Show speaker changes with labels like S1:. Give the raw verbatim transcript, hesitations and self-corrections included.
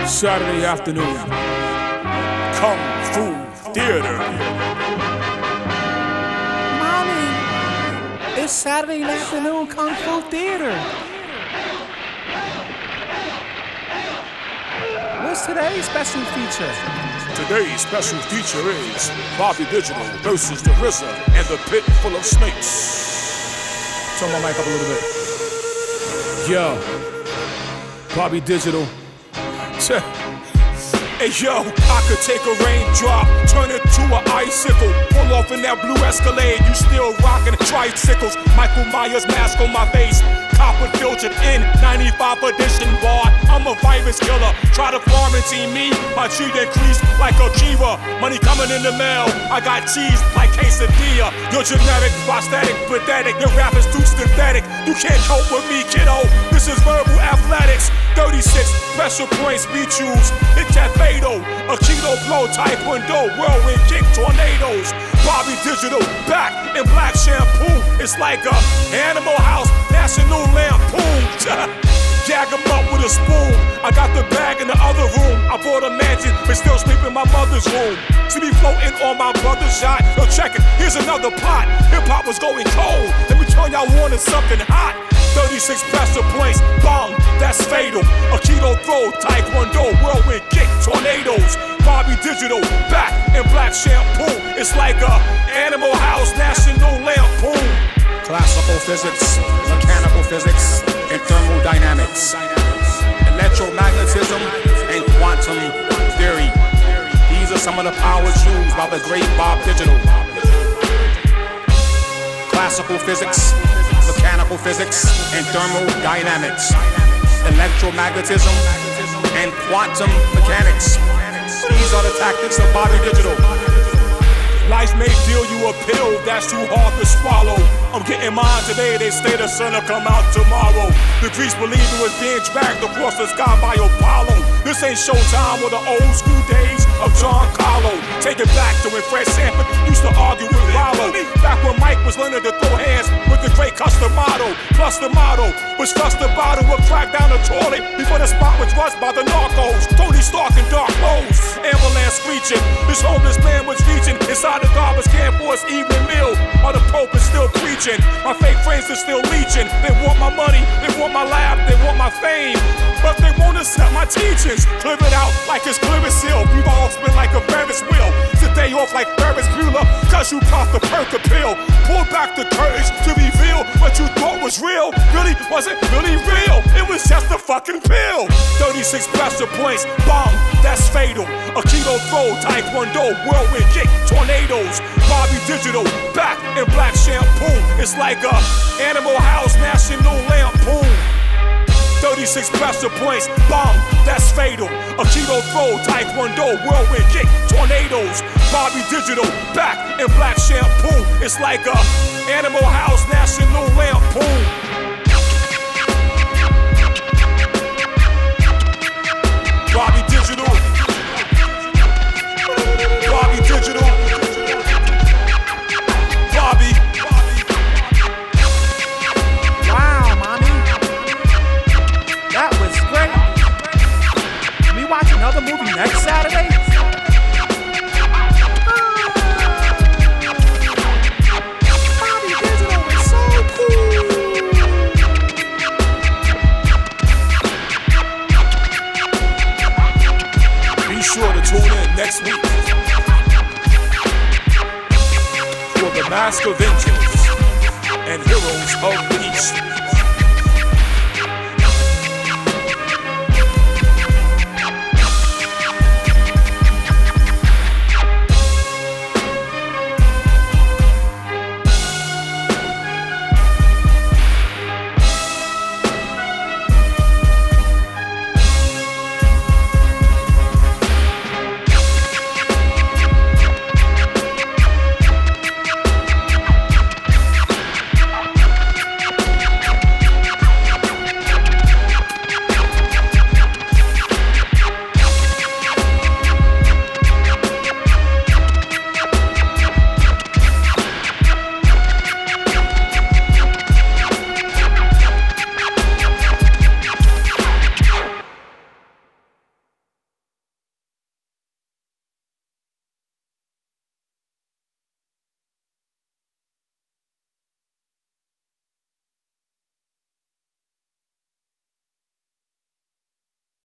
S1: Saturday afternoon, Kung Fu Theater.
S2: Mommy, it's Saturday afternoon Kung Fu Theater. What's today's special feature?
S1: Today's special feature is Bobby Digital versus the R Z A and the Pit Full of Snakes. Turn my mic up a little bit. Yo, Bobby Digital. Hey yo, I could take a raindrop, turn it to an icicle, pull off in that blue Escalade, you still rockin' tricycles. Michael Myers mask on my face, copper filtered in ninety-five edition bar. I'm a virus killer, try to quarantine me, my G increased like a Kiva. Money coming in the mail, I got cheese like quesadilla. You're genetic, prosthetic, pathetic, your rap is too synthetic. You can't cope with me, kiddo, this is verbal athletics. thirty-six special points, we choose. Hit that fatal, a keto flow, taekwondo, whirlwind kick, tornadoes. Bobby Digital, back in black shampoo. It's like a Animal House, National Lampoon. Jag him up with a spoon. I got the bag in the other room. I bought a mansion, but still sleep in my mother's room. See me floating on my brother's yacht. Yo, check it, here's another plot. Hip-hop was going cold. Let me turn y'all on to something hot. thirty-six pressure points, bong, that's fatal. A keto throw, taekwondo, whirlwind kick, tornadoes. Bobby Digital, back in black shampoo. It's like a Animal House, National Lampoon.
S3: Classical physics, mechanical physics, and thermodynamics, electromagnetism, and quantum theory. These are some of the powers used by the great Bob Digital. Classical physics, mechanical physics, and thermodynamics, electromagnetism, and quantum mechanics. These are the tactics of Bobby Digital.
S1: Life may deal you a pill that's too hard to swallow. I'm getting mine today, they say the sun'll come out tomorrow. The Greeks believe it was being dragged across the sky by Apollo. This ain't showtime or the old school days of John Carlo. Take it back to when Fred Sanford used to argue with Rollo. Back when Mike was learning to throw hands with the great custom motto. Plus the motto was trust the bottle will crack down the toilet before the spot was rushed by the narcos. Tony Stark in dark clothes, ambulance screeching. This homeless man was reaching inside the garbage can for his evening meal. While the Pope is still preaching, my fake friends are still leeching. They want my money, they want my lab, they want my fame, but they won't accept my teachings. Clear it out like it's clear as seal. We've all spin like a Ferris wheel. Today off like Ferris Bueller, cause you popped the Perca pill. Pull back the curtains to reveal what you thought was real. Really wasn't really real, it was just a fucking pill. thirty-six pressure points, bomb, that's fatal. A keto throw, taekwondo, whirlwind kick, tornadoes. Bobby Digital, back in black shampoo. It's like a Animal House, National Lampoon. thirty-six pressure points, bomb, that's fatal. A keto throw, taekwondo, whirlwind kick, tornadoes. Bobby Digital, back in black shampoo. It's like a Animal House, National Lampoon. Bobby Digital, Bobby Digital, Bobby.
S2: Wow, mommy, that was great. We watch another movie next Saturday? Bobby Digital is so cool.
S1: Be sure to tune in next week for the Mask of Vengeance and Heroes of the East.